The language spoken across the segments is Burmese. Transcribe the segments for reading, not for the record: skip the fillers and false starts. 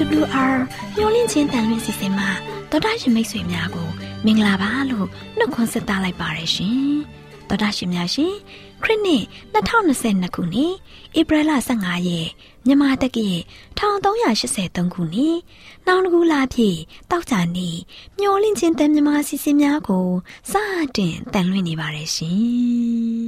AWR မျောလင့်ချင်းတန်လွင့်စီစဉ်မှာတော်တာရှင်မိတ်ဆွေများကိုမင်္ဂလာပါလို့နှုတ်ခွန်းဆက်သလိုက်ပါရရှင်တော်တာရှင်များရှင်ခရစ်နှစ်2022ခုနှစ်ဧပြီလ15ရက်မြန်မာတက္ကရာ1383ခုနှစ်နောင်တကူလာပြည့်တောက်ကြနေမျောလင့်ချင်းတန်မြန်မာစီစဉ်များကိုစတင်တန်လွင့်နေပါရရှင်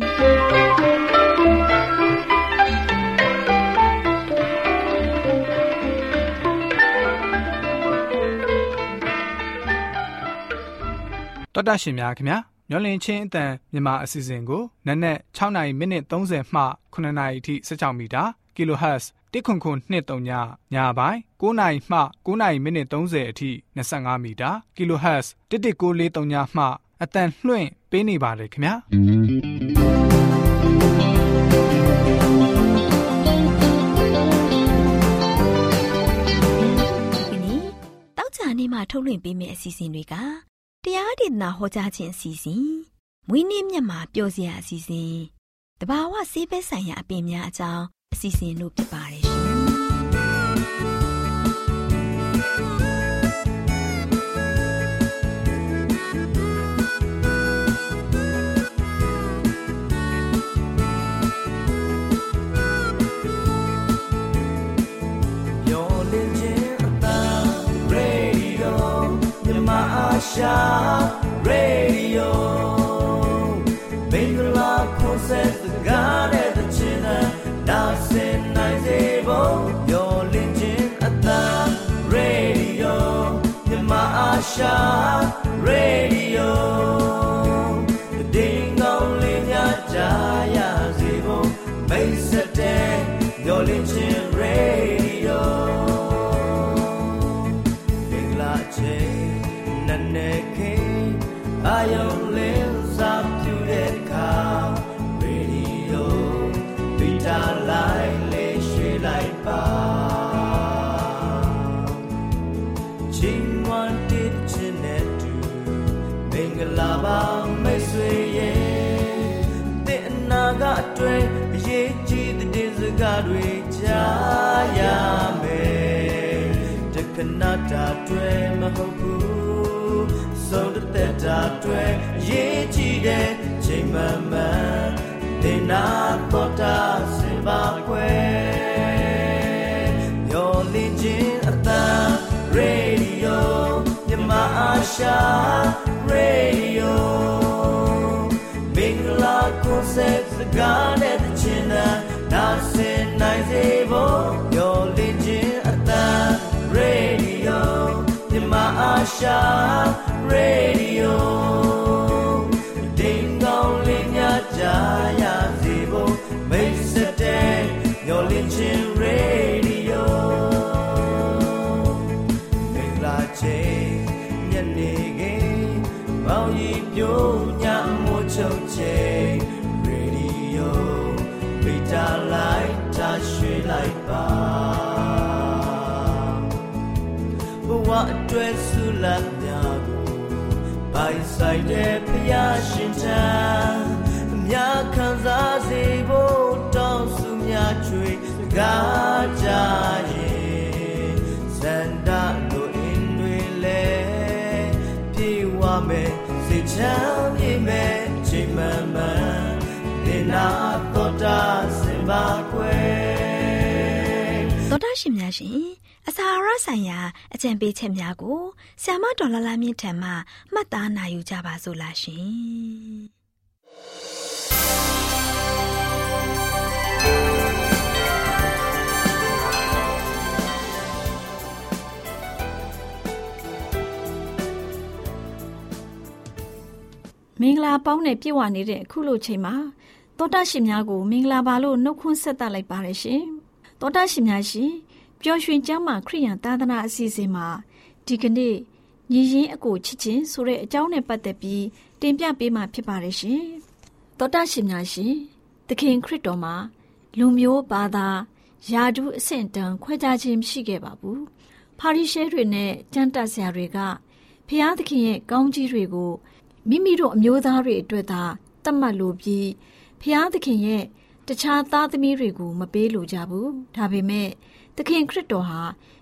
တော်တာရှင်များခင်ဗျာမျောလင့်ချင်းအတန်မြန်မာအစီအစဉ်ကိုနက်နက်6နာရီမိနစ်30မှ9နာရီအထိ16မီတာ kHz 109.3ညပိုင်း9နာရီမှ9နာရီမိနစ်30အထိ25မီတာ kHz 11943ညမှအတန်လွှင့်ပေးနေပါတယ်ခင်ဗျာဒီနေ့တောက်ကြနေမှာထုတ်လွှင့်ပေးမယ့်အစီအစဉ်တွေကတရားဒေသနာဟောကြားခြင်းအစီအစဉ်မွေးနေ့မြတ်မှာပျော်စရာအစီအစဉ်တဘာဝဆေးဘက်ဆိုင်ရာအပင်များအကြောင်းအစီအစဉ်တို့ဖြစ်ပါတယ်ရှင် Sha Radio Bengala Concept the God at the China Dancing Night Able Your Legend at the Radio Yama Sha Radio The Ding only Jaya Zebo Base a day Your Legend Radio Bengala J I only up to that car radio Vita light she light bar Jim wanted Jeanette to Bengalaba Mesway Then I got train Ye the days God we Jaya me The Kanata dream Hoku So that I dream, ye cheated, Jimmerman, they not thought us in Bagway. Your legend at the radio, Yamasha Radio. Bingla concepts the gun at the China, dancing nice able. Your legend at the radio, Yamasha Radio Ding only Jaya Zebo Makes a day Your Legend Radio Bengla Che Nyanege Bao Yi Pyo Nyam Mo Chou Che Radio Vita Light Ta Shui Light Ba Bwa Atwe Sulat By side Pia Shinta Mya Kanza Zebo Don Sumya Tree Gajaye Sanda no Indwele Piwame Sicham Ime Chimama Dina Tota Zimbabwe Tota Shimyashiအစာရဆိုင်ရာအကြံပေးချက်များကိုဆ iam ဒေါ်လာလာမြင့်ထံမှမှတ်သားနိုင်ယူကြပါစို့လားရှင်မင်္ဂလာပေါင်းနဲ့ပြည့်ဝနေတဲ့အခုလိုချိန်မှာသောတာရှင်များကိုမင်္ဂလာပါလို့နှုတ်ခွန်းဆက်သလိုက်ပါရရှင်သောတာရှင်များရှင်ပျော်ရွှင်ကျမ်းမာခရိယန်သာသနာအစီအစဉ်မှာဒီကနေ့ညီရင်းအကိုချစ်ချင်းဆိုတဲ့အကြောင်းနဲ့ပတ်သက်ပြီးတင်ပြပေးမှာဖြစ်ပါတယ်ရှင်။သောတာရှင်များရှင်သခင်ခရစ်တော်မှာလူမျိုးဘာသာယာတုအဆင့်တန်းခွဲခြားခြင်းမရှိခဲ့ပါဘူး။ဖာရိရှဲတွေနဲ့ကျမ်းတတ်ဆရာတွေကဖျားသခင်ရဲ့ကောင်းကြီးတွေကိုမိမိတို့အမျိုးသားတွေအတွက်သာသတ်မှတ်လိုပြီးဖျားသခင်ရဲ့တခြားသားသမီးတွေကိုမပေးလိုကြဘူး။ဒါပေမဲ့သခင်ခရစ်တော်ဟာ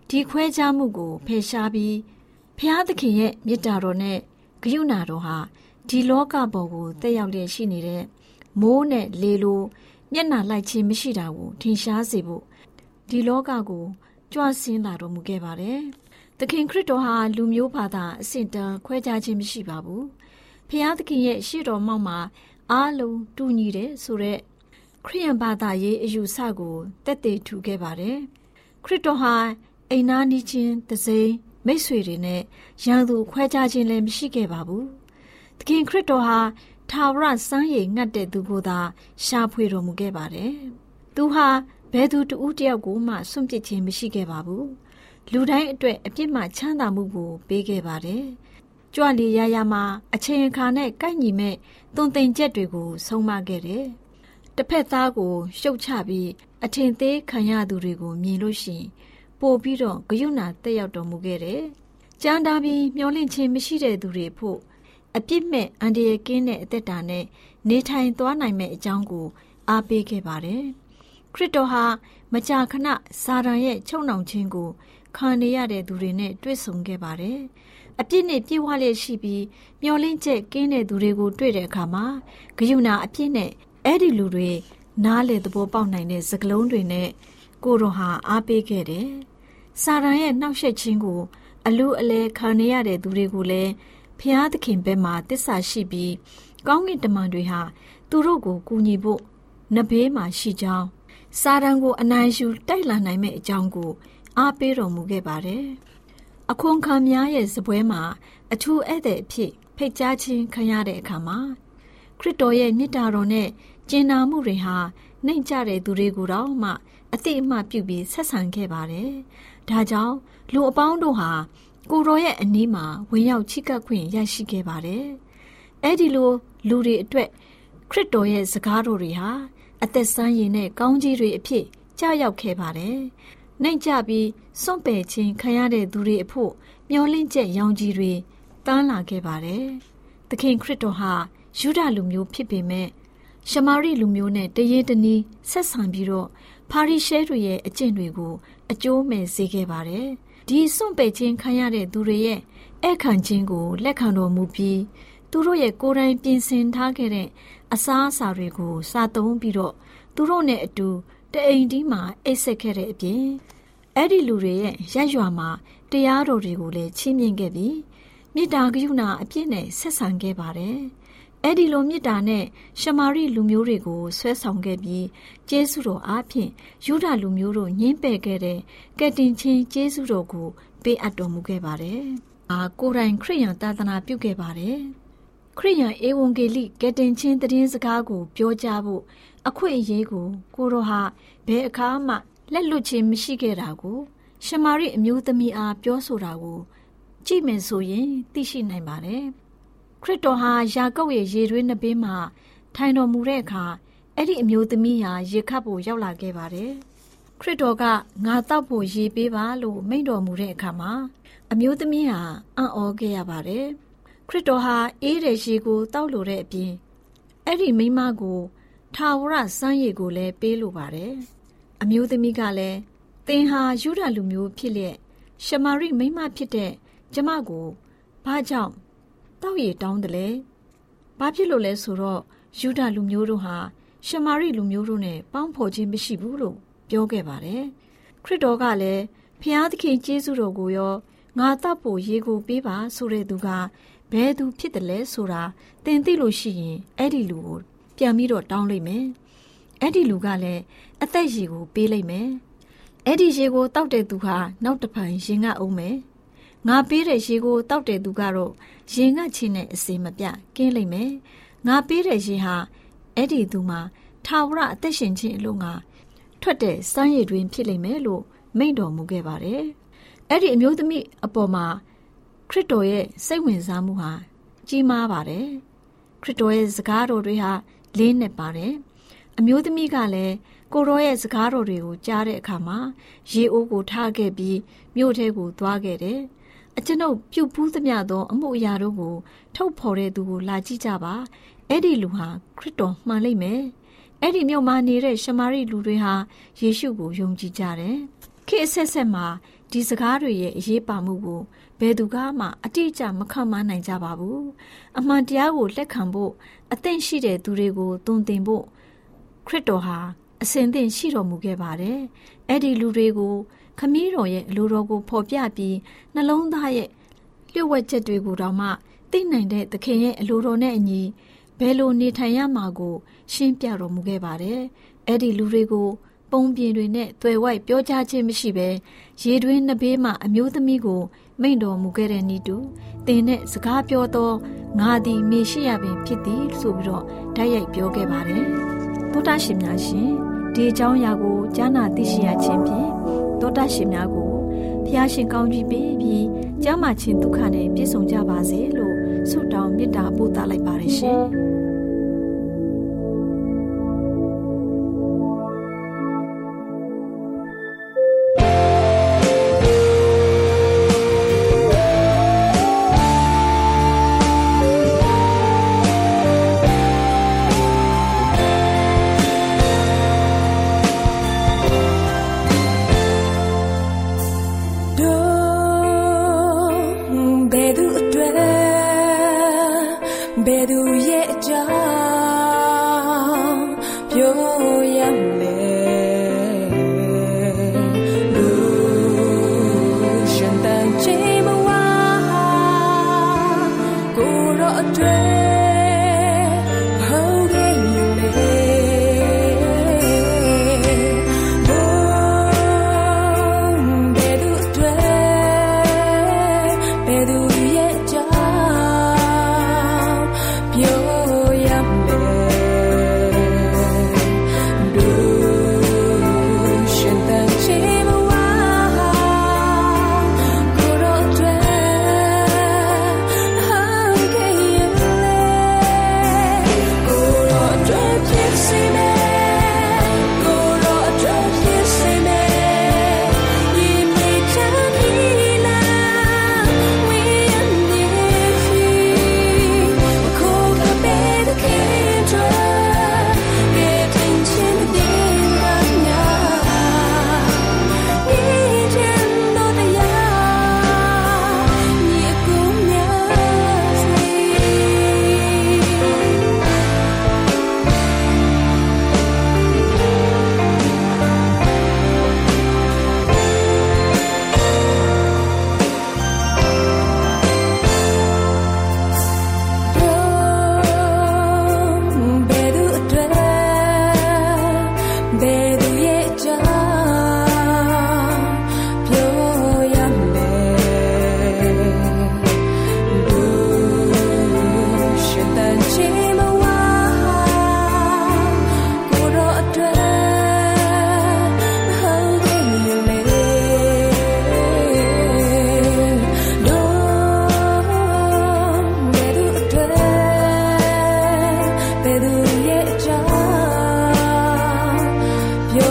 ဒီခွဲခြားမှုကိုဖယ်ရှားပြီးဖျားသခင်ရဲ့မေတ္တာတော်နဲ့ဂရုဏာတော်ဟာဒီလောကပေါ်ကိုတက်ရောက်လျက်ရှိနေတဲ့မိုးနဲ့လေလိုမျက်နှာလိုက်ခြင်းမရှိတာကိုထင်ရှားစေဖို့ဒီလောကကိုကြွဆင်းလာတော်မူခဲ့ပါတယ်။သခင်ခရစ်တော်ဟာလူမျိုးဘာသာအဆင့်တန်းခွဲခြားခြင်းမရှိပါဘူး။ဖျားသခင်ရဲ့ရှေ့တော်မှောက်မှာအားလုံးတူညီတယ်ဆိုတဲ့ခရစ်ယာန်ဘာသာရေးအယူဆကိုတက်တည်ထူခဲ့ပါတယ်။ခရစ်တော်ဟာအိမ်နာနီးချင်းတစိမ့်မိတ်ဆွေတွေနဲ့ရန်သူခွဲခြားခြင်းလည်းမရှိခဲ့ပါဘူး။သခင်ခရစ်တော်ဟာထာဝရစံရည်ငတ်တဲ့သူကိုသာရှာဖွေတော်မူခဲ့ပါတယ်။သူဟာဘယ်သူတဦးတယောက်ကိုမှစွန့်ပစ်ခြင်းမရှိခဲ့ပါဘူး။လူတိုင်းအတွက်အပြစ်မှချမ်းသာမှုကိုပေးခဲ့ပါတယ်။ကြွလီရရမှာအချိန်အခါနဲ့ကိုက်ညီမဲ့သွန်သင်ချက်တွေကိုဆုံးမခဲ့တယ်။တစ်ဖက်သားကိုရှုတ်ချပြီးအထင်သေးခံရသူတွေကိုမြင်လို့ရှိရင်ပို့ပြီးတော့ဂရုဏာတက်ရောက်တော်မူခဲ့တယ်။ကြမ်းတာပြီးမျောလင့်ခြင်းမရှိတဲ့သူတွေဖို့အပြစ်မဲ့အန္တရာယ်ကင်းတဲ့အသက်တာနဲ့နေထိုင်သွားနိုင်မဲ့အကြောင်းကိုအားပေးခဲ့ပါတယ်။ခရစ်တော်ဟာမကြာခဏစာရန်ရဲ့ချုပ်နှောင်ခြင်းကိုခံနေရတဲ့သူတွေနဲ့တွေ့ဆုံခဲ့ပါတယ်။အပြစ်နဲ့ပြည့်ဝလျက်ရှိပြီးမျောလင့်ချက်ကင်းတဲ့သူတွေကိုတွေ့တဲ့အခါမှာဂရုဏာအပြစ်နဲ့အဲ့ဒီလူတွေနားလေသဘောပေါက်နိုင်တဲ့စကားလုံးတွေနဲ့ကိုတော်ဟာအားပေးခဲ့တယ်။စာရန်ရဲ့နှောက်ယှက်ခြင်းကိုအလူအလဲခံနေရတဲ့သူတွေကိုလည်းဖျားသခင်ဘက်မှာတစ္ဆာရှိပြီးကောင်းကင်တမန်တွေဟာသူတို့ကိုကူညီဖို့နဘေးမှာရှိကြောင်းစာရန်ကိုအနိုင်ယူတိုက်လာနိုင်မဲ့အကြောင်းကိုအားပေးတော်မူခဲ့ပါတယ်။အခွန်ခံများရဲ့စပွဲမှာအထူးဧည့်သည်အဖြစ်ဖိတ်ကြားခြင်းခံရတဲ့အခါမှာခရစ်တော်ရဲ့မေတ္တာတော်နဲ့ကျင်နာမှုတွေဟာနှိမ်ကျတဲ့သူတွေကိုတော့မှအသိအမှတ်ပြုပြီးဆက်ဆံခဲ့ပါတယ်။ဒါကြောင့်လူအပေါင်းတို့ဟာကိုတော်ရဲ့အနီးမှာဝင်ရောက်ချိကပ်ခွင့်ရရှိခဲ့ပါတယ်။အဲ့ဒီလိုလူတွေအတွက်ခရစ်တော်ရဲ့စကားတော်တွေဟာအသက်ဆန်းရည်နဲ့ကောင်းကြီးတွေအဖြစ်ကြာရောက်ခဲ့ပါတယ်။နှိမ်ကျပြီးစွန့်ပယ်ခြင်းခံရတဲ့သူတွေအဖို့မျောလင့်ချက်ရောင်ကြီးတွေတန်းလာခဲ့ပါတယ်။သခင်ခရစ်တော်ဟာယူဒလူမျိုးဖြစ်ပေမဲ့ရှမာရိလူမျိုးနဲ့တရေတနီးဆက်ဆံပြီးတော့ဖာရိရှဲတွေရဲ့အကျင့်တွေကိုအကျိုးမဲ့စေခဲ့ပါတယ်။ဒီစွန့်ပယ်ခြင်းခံရတဲ့သူတွေရဲ့အခန့်ခြင်းကိုလက်ခံတော်မူပြီးသူတို့ရဲ့ကိုယ်တိုင်ပြင်ဆင်ထားခဲ့တဲ့အစားအစာတွေကိုစားသုံးပြီးတော့သူတို့နဲ့အတူတအိမ်တီးမှာအိပ်ဆက်ခဲ့တဲ့အပြင်အဲ့ဒီလူတွေရဲ့ရက်ရွာမှာတရားတော်တွေကိုလည်းချီးမြှင့်ခဲ့ပြီးမေတ္တာကရုဏာအပြည့်နဲ့ဆက်ဆံခဲ့ပါတယ်။အဲ့ဒီလိုမေတ္တာနဲ့ရှမာရိလူမျိုးတွေကိုဆွဲဆောင်ခဲ့ပြီးကျေးဇူးတော်အားဖြင့်ယူဒလူမျိုးတို့ညှင်းပယ်ခဲ့တဲ့ကယ်တင်ခြင်းကျေးဇူးတော်ကိုပေးအပ်တော်မူခဲ့ပါတယ်။ကိုယ်တိုင်ခရစ်ယာန်သာသနာပြုခဲ့ပါတယ်။ခရစ်ယာန်ဧဝံဂေလိကယ်တင်ခြင်းသတင်းစကားကိုပြောကြားဖို့အခွင့်အရေးကိုကိုတော်ဟာဘယ်အခါမှလက်လွတ်ခြင်းမရှိခဲ့တာကိုရှမာရိအမျိုးသမီးအားပြောဆိုတာကိုကြည့်မယ်ဆိုရင်သိရှိနိုင်ပါတယ်။ခရစ်တော်ဟာယာကုပ်ရဲ့ရေတွင်းနှစ်ဘေးမှာထိုင်တော်မူတဲ့အခါအဲ့ဒီအမျိုးသမီးဟာရေခပ်ဖို့ရောက်လာခဲ့ပါတယ်။ခရစ်တော်ကငါတောက်ဖို့ရေပေးပါလို့မိန့်တော်မူတဲ့အခါမှာအမျိုးသမီးဟာအံ့ဩခဲ့ရပါတယ်။ခရစ်တော်ဟာအေးတဲ့ရေကိုတောက်လိုတဲ့အပြင်အဲ့ဒီမိန်းမကိုထာဝရစံရည်ကိုလည်းပေးလိုပါတယ်။အမျိုးသမီးကလည်းသင်ဟာယူဒလူမျိုးဖြစ်လျက်ရှမာရိမိန်းမဖြစ်တဲ့ကျမကိုဘာကြောင့်တောက်ရည်တောင်းတယ်လဲ။ဘာဖြစ်လို့လဲဆိုတော့ယူဒလူမျိုးတို့ဟာရှမာရိလူမျိုးတို့နဲ့ပေါင်းဖော်ခြင်းမရှိဘူးလို့ပြောခဲ့ပါတယ်။ခရစ်တော်ကလည်းဖျားသခင်ကျေးဇူးတော်ကိုရောငါတောက်ဖို့ရေကိုပေးပါဆိုတဲ့သူကဘယ်သူဖြစ်တယ်လဲဆိုတာသင်သိလို့ရှိရင်အဲ့ဒီလူကိုပြန်ပြီးတော့တောင်းလိုက်မယ်။အဲ့ဒီလူကလည်းအသက်ရေကိုပေးလိုက်မယ်။အဲ့ဒီရေကိုတောက်တဲ့သူဟာနောက်တစ်ဖန်ရင်ငတ်အောင်မယ်။ငါပေးတဲ့ရေကိုတောက်တဲ့သူကတော့ရင်ငတ်ခြင်းနဲ့အစေမပြကင်းလိုက်မယ်။ငါပေးတဲ့ရေဟာအဲ့ဒီသူမှာထာဝရအသက်ရှင်ခြင်းအလို့ငါထွက်တဲ့စမ်းရည်တွင်ဖြစ်လိမ့်မယ်လို့မိန့်တော်မူခဲ့ပါတယ်။အဲ့ဒီအမျိုးသမီးအပေါ်မှာခရစ်တော်ရဲ့စိတ်ဝင်စားမှုဟာကြီးမားပါတယ်။ခရစ်တော်ရဲ့စကားတော်တွေဟာလေးနက်ပါတယ်။အမျိုးသမီးကလည်းကိုတော်ရဲ့စကားတော်တွေကိုကြားတဲ့အခါမှာရေအိုးကိုထားခဲ့ပြီးမြို့ထဲကိုသွားခဲ့တယ်။အကျွန်ုပ်ပြုတ်ပူးသမျှသောအမှုအရာတို့ကိုထုတ်ဖော်တဲ့သူကိုလာကြည့်ကြပါ။အဲ့ဒီလူဟာခရစ်တော်မှန်လိမ့်မယ်။အဲ့ဒီမြို့မှာနေတဲ့ရှမာရိလူတွေဟာယေရှုကိုယုံကြည်ကြတယ်။ခေတ်အဆက်ဆက်မှာဒီစကားတွေရဲ့အရေးပါမှုကိုဘယ်သူကမှအတိအကျမခံမနိုင်ကြပါဘူးအမှန်တရားကိုလက်ခံဖို့အသင့်ရှိတဲ့သူတွေကိုသွန်သင်ဖို့ခရစ်တော်ဟာအစဉ်သင့်ရှိတော်မူခဲ့ပါတယ်အဲ့ဒီလူတွေကိုခမည်းတော်ရဲ့အလိုတော်ကိုဖော်ပြပြီးနှလုံးသားရဲ့လျှို့ဝှက်ချက်တွေကိုတောင်မှသိနိုင်တဲ့သခင်ရဲ့အလိုတော်နဲ့အညီဘယ်လိုနေထိုင်ရမှာကိုရှင်းပြတော်မူခဲ့ပါတယ်အဲ့ဒီလူတွေကိုပုံပြင်တွေနဲ့သွယ်ဝိုက်ပြောကြားခြင်းမရှိဘဲရေတွင်းနှစ်ဘေးမှာအမျိုးသမီးကိုမိန့်တော်မူခဲ့တဲ့ဤတူသင်နဲ့စကားပြောသောငါသည်မေရှိယပင်ဖြစ်သည်ဆိုပြီးတော့ဓာတ်ရိုက်ပြောခဲ့ပါတယ်သောတာရှင်များရှင်ဒီအကြောင်းအရာကိုကြားနာသိရှိရခြင်းဖြင့်သောတာရှင်များကိုဖျားရှင်ကောင်းကြီးပေးပြီးကျမ်းမာခြင်းဒုက္ခနဲ့ပြည့်စုံကြပါစေလို့ဆုတောင်းမေတ္တာပို့သလိုက်ပါတယ်ရှင်ဘယ်သူရဲ့အကြောင်းပြောရမလဲလူရှင်တန်ချီမဝါကိုရောအတွက်ပြော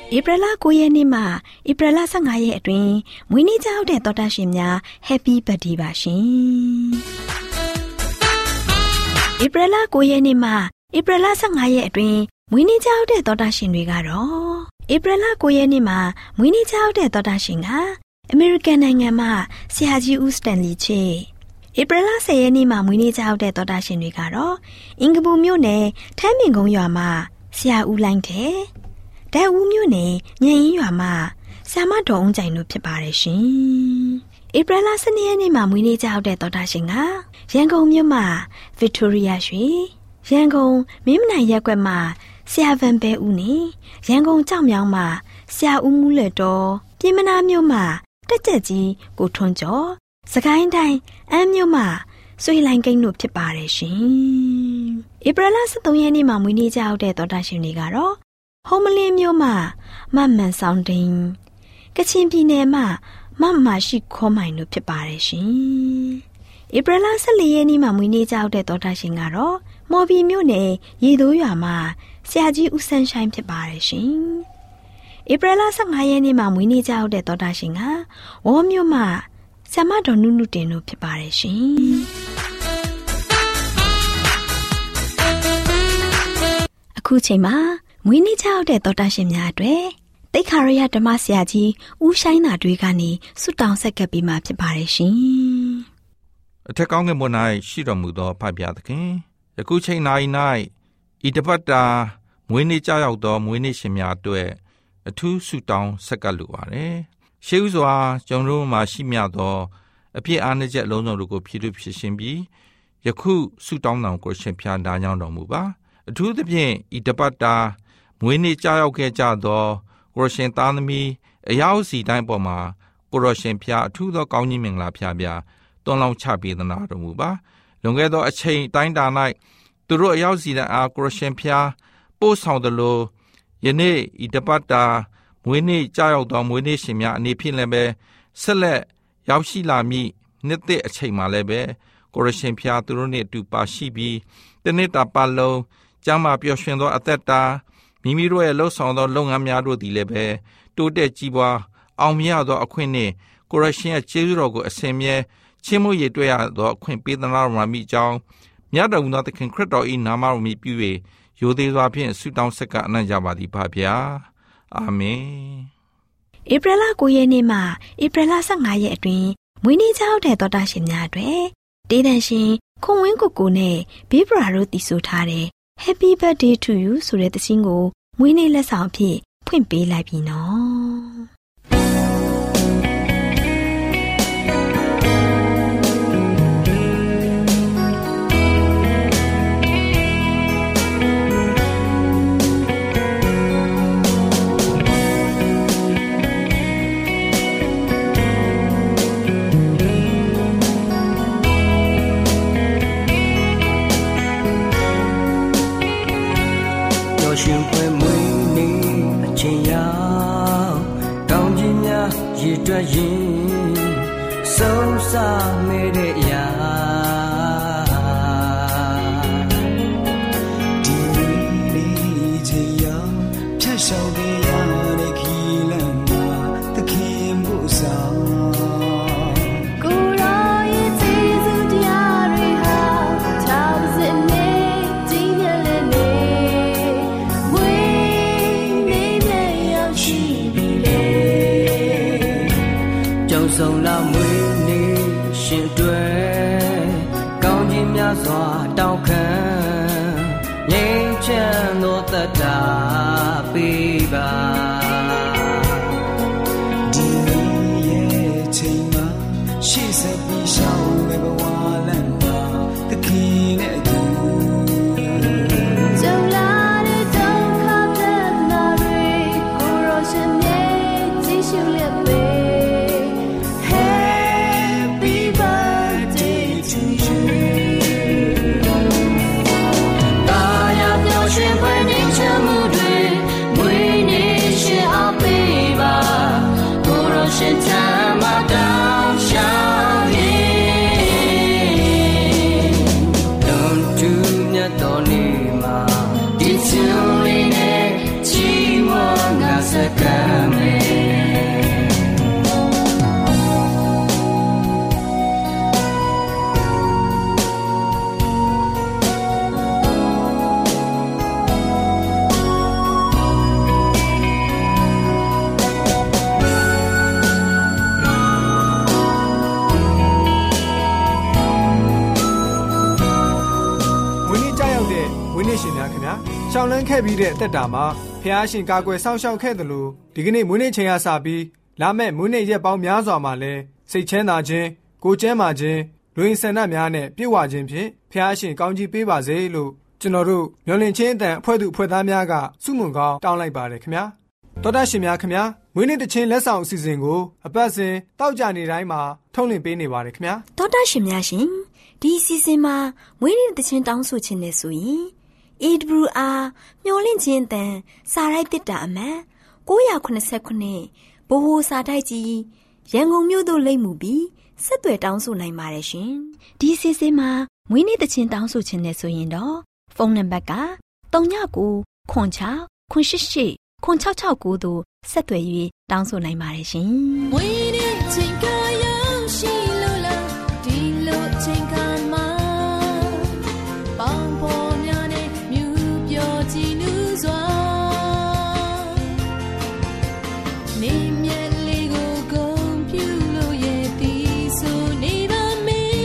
ဧပြီလ9ရက်နေ့မှဧပြီလ15ရက်အတွင်းမွေးနေ့ကြောက်တဲ့သောတာရှင်များ Happy Birthday ပါရှင်ဧပြီလ9ရက်နေ့မှဧပြီလ15ရက်အတွင်းမွေးနေ့ကြောက်တဲ့သောတာရှင်တွေကတော့ဧပြီလ9ရက်နေ့မှာမွေးနေ့ကြောက်တဲ့သောတာရှင်ကအမေရိကန်နိုင်ငံမှာဆရာကြီးဦးစတန်လီချေဧပြီလ10ရက်နေ့မှာမွေးနေ့ကြောက်တဲ့သောတာရှင်တွေကတော့အင်္ဂပူမြို့နယ်ထမ်းပင်ကုန်းရွာမှာဆရာဦးလိုင်းတဲ့ဒဲဦးမြို့နယ်ညင်ရင်ရွာမှာဆရာမတော်ဦးကြိုင်တို့ဖြစ်ပါတယ်ရှင်ဧပြီလ12ရက်နေ့မှာမွေးနေ့ကြောက်တဲ့သောတာရှင်ကရန်ကုန်မြို့မှာဗစ်တိုးရီးယားရွှေရန်ကုန်မင်းမနိုင်ရက်ကွက်မှာဆရာဗန်ဘဲဦးနေရန်ကုန်ကြောက်မြောင်းမှာဆရာဦးမူးလက်တော်ပြည်မနာမြို့မှာတက်ကြက်ကြီးကိုထွန်းကျော်စကိုင်းတိုင်းအမ်းမြို့မှာဆွေလိုင်းကိန်းတို့ဖြစ်ပါတယ်ရှင်ဧပြီလ13ရက်နေ့မှာမွေးနေ့ကြောက်တဲ့သောတာရှင်တွေကတော့ဟုံးမလင်းမြို့မှာမမှန်ဆောင်တင်ကချင်ပြည်နယ်မှာမရှိခေါ်မိုင်တို့ဖြစ်ပါတယ်ရှင်ဧပြီလ14ရက်နေ့မှာမွေးနေ့ကြောက်တဲ့သောတာရှင်ကတော့မော်ဘီမြို့နယ်ရေသိုးရွာမှာဆရာကြီးဦးဆန်းရှိုင်းဖြစ်ပါတယ်ရှင်ဧပြီလ15ရက်နေ့မှာမွေးနေ့ကြောက်တဲ့သောတာရှင်ကဝေါ်မြို့မှာဆရာမတော်နုနုတင်တို့ဖြစ်ပါတယ်ရှင်အခုချိန်မှာမွေးနေ့ကြောက်တဲ့သောတာရှင်များအတွက်တိတ်ခါရရဓမ္မဆရာကြီးဦးရှိုင်းသာတွေကနေဆုတောင်းဆက်ကပ်ပြီးမှဖြစ်ပါတယ်ရှင်အထက်ကောင်းကင်ဘုံ၌ရှိတော်မူသောဖခင်သခင်ယခုချိန်၌ဤတပတ်တာမွေးနေ့ကြောက်သောမွေးနေ့ရှင်များအတွက်အထူးဆုတောင်းဆက်ကပ်လိုပါတယ်ရှေးဥစွာကျွန်တော်တို့မှာရှိမြသောအပြည့်အားနည်းချက်အလုံးစုံတို့ကိုဖြည့်ဖြည့်ရှင်းပြီးယခုဆုတောင်းတော်ကိုရှင်ဖျားနားကြောင်းတော်မူပါအထူးသဖြင့်ဤတပတ်တာမွေးနေ့ကြောက်ခဲ့ကြသောကိုရရှင်သားသမီးအယောက်စီတိုင်းပေါ်မှာကိုရရှင်ဖျားအထူးသောကောင်းကြီးမင်္ဂလာဖျားပြတွန်းလောင်းချပေးသနာတော်မူပါလွန်ခဲ့သောအချိန်တိုင်းတာ၌သူတို့အယောက်စီတိုင်းအားကိုရရှင်ဖျားပို့ဆောင်သလိုယနေ့ဤတပတ်တာမွေးနေ့ကြောက်သောမွေးနေ့ရှင်များအနေဖြင့်လည်းပဲဆက်လက်ရောက်ရှိလာမည့်နှစ်သက်အချိန်မှာလည်းပဲကိုရရှင်ဖျားသူတို့နှင့်အတူပါရှိပြီးတနေ့တာပတ်လုံးကျမ်းမာပျော်ရွှင်သောအသက်တာမိမိတို့ရဲ့လှုပ်ဆောင်သောလုပ်ငန်းများတို့သည်လည်းပဲတိုးတက်ကြီးပွားအောင်မြတ်သောအခွင့်နှင့်ကိုရရှင်ရဲ့ကျေးဇူးတော်ကိုအစဉ်မြဲချင်းမှုရည်တွေ့ရသောအခွင့်ပေးသနာတော်မှာမိကြောင်းမြတ်တော်မူသောသခင်ခရစ်တော်၏နာမတော်မြည်ပြု၍ရိုသေစွာဖြင့်ဆုတောင်းဆက်ကအနံ့ကြပါသည်ပါဗျာအာမင်ဧပြီလ9ရက်နေ့မှဧပြီလ15ရက်အတွင်းမွေးနေ့ကြောက်တဲ့သောတာရှင်များအတွက်တေးတန်ရှင်ခွန်ဝင်းကိုကိုနဲ့ဘေးဘရာတို့တည်ဆိုထားတဲ့ Happy Birthday to you ဆိုတဲ့သင်းကိုမွေးနေ့လက်ဆောင်အဖြစ်ဖွင့်ပေးလိုက်ပြီနော်ရှင်ပွဲမွေးနေ့အချိန်ရောက်ကောင်းကြီးများရည်တွက်ရင်ဆုံးစားမိတဲ့အရာဒီနေ့ချိန်ရောက်ဖြတ်ရှောင်ခဲ့ရတဲ့ခီးလမ်းမှာသခင်ဘုရားကိုရောရဲ့ကျေးဇူးတရားတွေဟာထောင်စစ်နေကြီးမြတ်လည်းနေဆုံးလာမွေးနေ့ရှင်တွေကောင်းကြီးများစွာတောင်းခံငြိမ်းချမ်းသောတတ်တာပေးပါဒီရဲ့ချိန်မှာရှေ့ဆက်ပြီးရှောင်းတဲ့ဘဝလမ်းမှာသခင်နဲ့အတူကြုံလာတဲ့ဒုက္ခပြဿနာတွေကိုရောရှင်ရဲ့ကြည့်ရှုလက်ပေးရှင်ပွဲနေချမှုတွေရှောင်းလန်းခဲ့ပြီးတဲ့အသက်တာမှာဖျားရှင်ကာကွယ်စောင့်ရှောက်ခဲ့တယ်လို့ဒီကနေ့မွေးနေ့ချိန်ကစပြီးလာမဲ့မွေးနေ့ရက်ပေါင်းများစွာမှာလဲစိတ်ချမ်းသာခြင်းကိုယ်ကျန်းမာခြင်းလူရင်းဆန္ဒများနဲ့ပြည့်ဝခြင်းဖြင့်ဖျားရှင်ကောင်းချီးပေးပါစေလို့ကျွန်တော်တို့မျှော်လင့်ခြင်းအတန်အဖွဲ့သူအဖွဲ့သားများကဆုမွန်ကောင်းတောင်းလိုက်ပါတယ်ခင်ဗျာတော်တာရှင်များခင်ဗျာမွေးနေ့တခြင်းလက်ဆောင်အစီအစဉ်ကိုအပတ်စဉ်တောက်ကြနေတိုင်းမှာထုတ်လွှင့်ပေးနေပါတယ်ခင်ဗျာတော်တာရှင်များရှင်ဒီအစီအစဉ်မှာမွေးနေ့တခြင်းတောင်းဆိုခြင်းနဲ့ဆိုရင် AWR မျှော်လင့်ခြင်းအတန်စာရိုက်တစ်တာအမှတ်989ဘိုဟိုစာတိုက်ကြီးရန်ကုန်မြို့သို့လိမ့်မှုပြီးဆက်သွယ်တောင်းဆိုနိုင်ပါတယ်ရှင်ဒီအစီအစဉ်မှာမွေးနေ့တခြင်းတောင်းဆိုခြင်းနဲ့ဆိုရင်တော့ဖုန်းနံပါတ်က3996888669တို့ဆက်သွယ်၍တောင်းဆိုနိုင်ပါတယ်ရှင်မွေးနေ့ချိန်ကရောက်ရှိလို့လားဒီလိုချိန်ကမှာပေါင်းဖော်များနဲ့မြူပျော်ကြည်နူးစွာနေမြက်လေးကိုဂုဏ်ပြုလို့ရဲ့ဒီဆိုနေပါမေး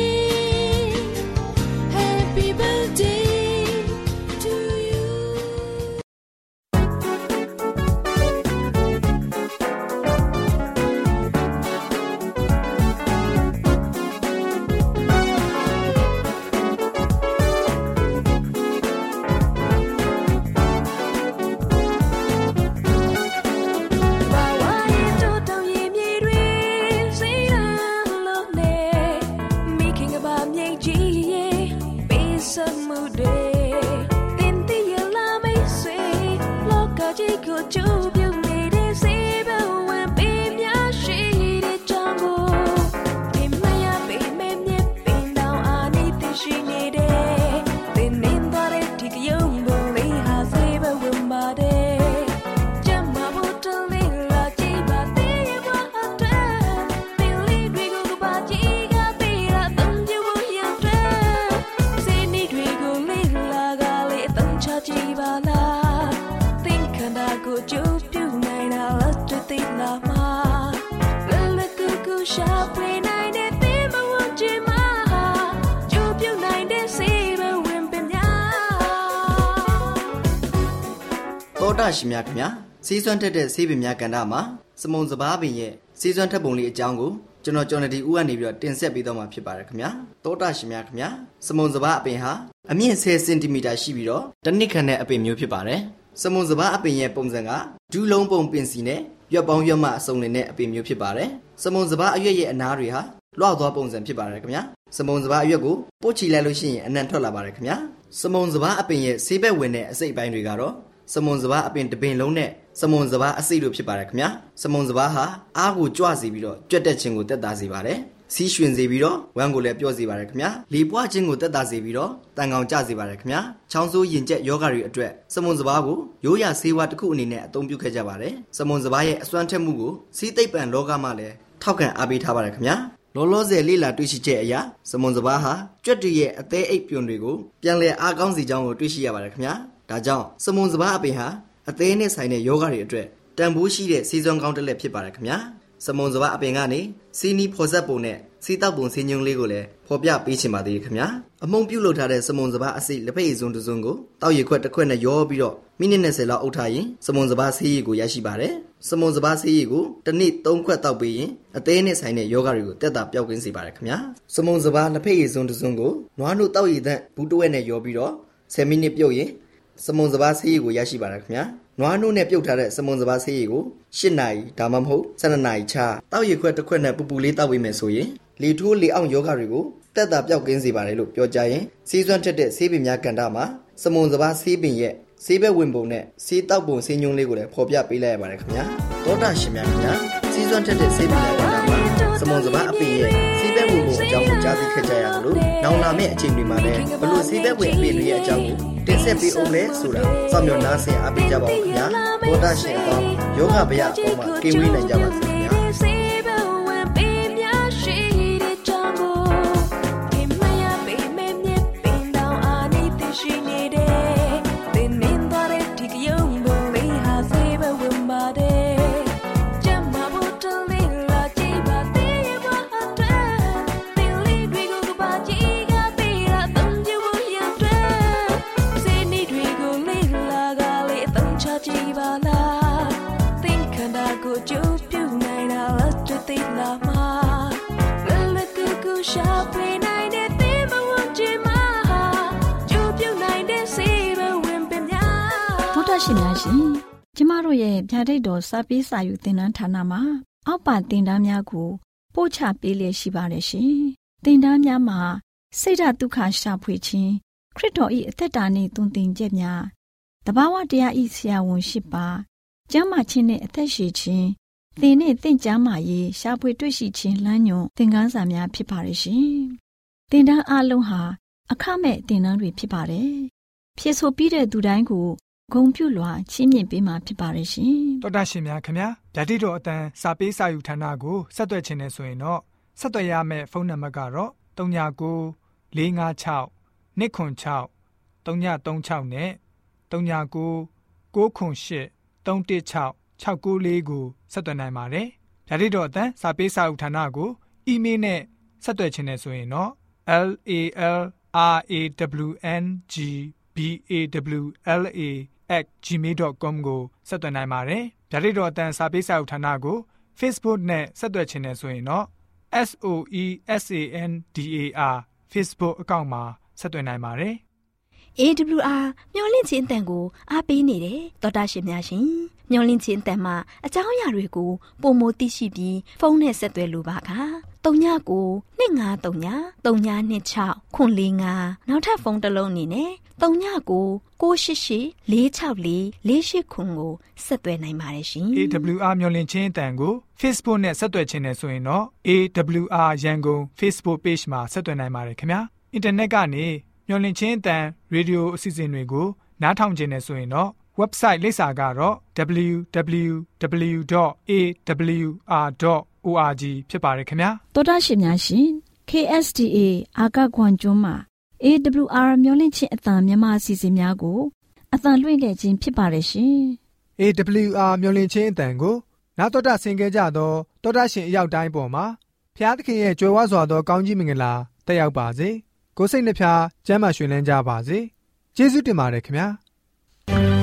Happy birthday to you တောတာရှင်များခင်ဗျာစီးစွမ်းထက်တဲ့ဆေးပင်များကဏ္ဍမှာစမုံစဘာပင်ရဲ့စီးစွမ်းထက်ပုံလေးအကြောင်းကိုကျွန်တော်ကျော်နေဒီဦးကနေပြီးတော့တင်ဆက်ပေးတော့မှာဖြစ်ပါတယ်ခင်ဗျာတောတာရှင်များခင်ဗျာစမုံစဘာအပင်ဟာအမြင့်10စင်တီမီတာရှိပြီးတော့တစ်နှစ်ခန့်တဲ့အပင်မျိုးဖြစ်ပါတယ်စမုံစဘာအပင်ရဲ့ပုံစံကဒူးလုံးပုံပင်စီနဲ့ရွက်ပေါင်းရွက်မအစုံနေတဲ့အပင်မျိုးဖြစ်ပါတယ်စမုံစဘာအရွက်ရဲ့အနားတွေဟာလွှသွားပုံစံဖြစ်ပါတယ်ခင်ဗျာစမုံစဘာအရွက်ကိုပို့ချီလိုက်လို့ရှိရင်အနံ့ထွက်လာပါတယ်ခင်ဗျာစမုံစဘာအပင်ရဲ့ဆေးဘက်ဝင်တဲ့အစိတ်ပိုင်းတွေကတော့စမုံစဘာအပင်တစ်ပင်လုံးနဲ့စမုံစဘာအစိတ်တို့ဖြစ်ပါတယ်ခင်ဗျာစမုံစဘာဟာအားကိုကြွစေပြီးတော့ကြွက်တက်ခြင်းကိုတက်တာစေပါတယ်စီးရွှင်စေပြီးတော့ဝမ်းကိုလည်းပြော့စေပါတယ်ခင်ဗျာလေပွားခြင်းကိုတက်တာစေပြီးတော့တန်ကောင်ကျစေပါတယ်ခင်ဗျာချောင်းဆိုးရင်ကျက်ယောဂတွေအတွက်စမုံစဘာကိုရိုးရာဆေးဝါးတစ်ခုအနေနဲ့အသုံးပြုခဲ့ကြပါတယ်စမုံစဘာရဲ့အစွမ်းထက်မှုကိုစီးသိပ္ပံလောကမှာလည်းထောက်ခံအားပေးထားပါတယ်ခင်ဗျာလောလောဆယ်လေ့လာတွေ့ရှိချက်အရစမုံစဘာဟာကြွက်တွေရဲ့အသေးအိပ်ပြွန်တွေကိုပြန်လည်အားကောင်းစေကြောင်းကိုတွေ့ရှိရပါတယ်ခင်ဗျာဒါကြောင့်စမုံစဘာအပင်ဟာအသေးနဲ့ဆိုင်တဲ့ယောဂတွေအတွက်တန်ဖိုးရှိတဲ့စီးစွမ်းကောင်းတစ်လက်ဖြစ်ပါတယ်ခင်ဗျာစမုံစဘာအပင်ကနေစီနီဖော်ဆက်ပုံနဲ့စီတောက်ပုံစင်းညုံလေးကိုလည်းဖော်ပြပေးချင်ပါသေးတယ်ခင်ဗျာအမုံပြုတ်လုပ်ထားတဲ့စမုံစဘာအစိလက်ဖက်ရည်စွန်းတစ်စွန်းကိုတောက်ရည်ခွက်တစ်ခွက်နဲ့ရောပြီးတော့မိနစ်20လောက်အုပ်ထားရင်စမုံစဘာဆေးရည်ကိုရရှိပါတယ်စမုံစဘာဆေးရည်ကိုတစ်နေ့3ခွက်တောက်ပေးရင်အသေးနဲ့ဆိုင်တဲ့ယောဂတွေကိုတက်တာပျောက်ကင်းစေပါတယ်ခင်ဗျာစမုံစဘာလက်ဖက်ရည်စွန်းတစ်စွန်းကိုနွားနို့တောက်ရည်သန့်ဘူးတစ်ဝက်နဲ့ရောပြီးတော့10မိနစ်ပြုတ်ရင်စမုံစဘာဆေးရည်ကိုရရှိပါတယ်ခင်ဗျာနွားနို့နဲ့ပြုတ်ထားတဲ့စမုံစဘာဆေးရည်ကို8နာရီဒါမှမဟုတ်12နာရီချတောက်ရည်ခွက်တစ်ခွက်နဲ့ပူပူလေးတောက်ပေးမယ်ဆိုရင်လေထိုးလေအောင်ယောဂတွေကိုတက်တာပျောက်ကင်းစေပါတယ်လို့ပြောကြရင်စီးစွမ်းထက်တဲ့ဆေးပင်များကဏ္ဍမှာစမုံစဘာဆေးပင်ရဲ့ဆေးဘက်ဝင်ပုံနဲ့ဆေးတောက်ပုံဆေးညွှန်းလေးကိုလည်းဖော်ပြပေးလိုက်ရပါတယ်ခင်ဗျာတောတာရှင်များခင်ဗျာစီးစွမ်းထက်တဲ့ဆေးပင်များကဏ္ဍမှာစမုံစဘာအပင်ရဲ့ဆေးဘက်ဝင်ပုံအကြောင်းကိုကြားသိခဲ့ကြရသလိုနောက်လာမယ့်အချိန်တွေမှာလည်းဘလို့ဆေးဘက်ဝင်အပင်တွေရဲ့အကြောင်းကိုတင်ဆက်ပေးအောင်လဲဆိုတာစောင့်မျှော်နားဆင်အားပေးကြပါဦးခင်ဗျာတောတာရှင်အပေါင်းယောဂဗျာအပေါင်းမှာကင်းဝေးနိုင်ကြပါစေခင်ဗျာ Lila ကိုကြိုးပြုနိုင်တာလက်တွေ့သိလာမှာလွယ်လွယ်ကူကူရှာဖွေနိုင်တဲ့သင်ဘဝချင်မှာကြိုးပြုနိုင်တဲ့စေဘဝင်ပင်များသောတာရှင်များရှင်ကျမတို့ရဲ့ဗျာဒိတ်တော်စာပေးစာယူသင်တန်းဌာနမှာအောက်ပါသင်တန်းများကိုပို့ချပေးလျက်ရှိပါတယ်ရှင်သင်တန်းများမှာစိတ်ဓာတ်ဒုက္ခရှာဖွေခြင်းခရစ်တော်၏အသက်တာနှင့်သွန်သင်ချက်များတဘာဝတရား၏ဆရာဝန်ရှိပါကျမ်းမာခြင်းနှင့်အသက်ရှည်ခြင်းသင်နှင့်သင်ကျမ်းမာရေးရှာဖွေတွေ့ရှိခြင်းလမ်းညွန်သင်ခန်းစာများဖြစ်ပါရဲ့ရှင်သင်တန်းအလုံးဟာအခမဲ့သင်တန်းတွေဖြစ်ပါတယ်ဖြစ်ဆိုပြီးတဲ့သူတိုင်းကိုဂုဏ်ပြုလွှာချီးမြှင့်ပေးမှာဖြစ်ပါရဲ့ရှင်တော်တာရှင်များခင်ဗျာဓာတိတော်အတန်းစာပေးစာယူဌာနကိုဆက်သွယ်ခြင်းနဲ့ဆိုရင်တော့ဆက်သွယ်ရမယ့်ဖုန်းနံပါတ်ကတော့39 656 296 336နဲ့39 98 316 694ကိုဆက်သွင်းနိုင်ပါတယ်။ဓာတိတော်အတန်းစာပေးစာဥထာဏာကိုအီးမေးလ်နဲ့ဆက်သွယ်ခြင်းနဲ့ဆိုရင်တော့ LALRAWNGBAWLA@gmail.com ကိုဆက်သွင်းနိုင်ပါတယ်။ဓာတိတော်အတန်းစာပေးစာဥထာဏာကို Facebook နဲ့ဆက်သွယ်ခြင်းနဲ့ဆိုရင်တော့ SOESANDAR Facebook အကောင့်မှာဆက်သွင်းနိုင်ပါတယ်။ AWR မျော်လင့်ခြင်းအတန်ကိုအားပေးနေတယ်သောတာရှင်များရှင်မျော်လင့်ခြင်းအတန်မှာအကြောင်းအရာတွေကိုပုံမသိရှိပြီးဖုန်းနဲ့ဆက်သွယ်လိုပါက39 253 3926 445နောက်ထပ်ဖုန်းတစ်လုံးအနေနဲ့39 688 464 489ကိုဆက်သွယ်နိုင်ပါတယ်ရှင် AWR မျော်လင့်ခြင်းအတန်ကို Facebook နဲ့ဆက်သွယ်ခြင်းနဲ့ဆိုရင်တော့ AWR ရန်ကုန် Facebook Page မှာဆက်သွယ်နိုင်ပါတယ်ခင်ဗျာအင်တာနက်ကနေမျော်လင့်ခြင်းအတန်ရေဒီယိုအစီအစဉ်တွေကိုနားထောင်ခြင်းနဲ့ဆိုရင်တော့ website လိပ်စာကတော့ www.awr.org ဖြစ်ပါတယ်ခင်ဗျာသောတာရှင်များရှင် KSTA အာကခွန်ကျွန်းမှာ AWR မျော်လင့်ခြင်းအတန်မြန်မာအစီအစဉ်များကိုအတန်လွှင့်ခဲ့ခြင်းဖြစ်ပါတယ်ရှင် AWR မျော်လင့်ခြင်းအတန်ကိုနားတော်တာဆင် gay ကြတော့သောတာရှင်အရောက်တိုင်းပေါ်မှာဖျားသခင်ရဲ့ကြွယ်ဝစွာသောကောင်းကြီးမင်္ဂလာတက်ရောက်ပါစေကိုယ်စိတ်နှဖျားကျမ်းမာရွှင်လန်းကြပါစေကျေးဇူးတင်ပါတယ်ခင်ဗျာ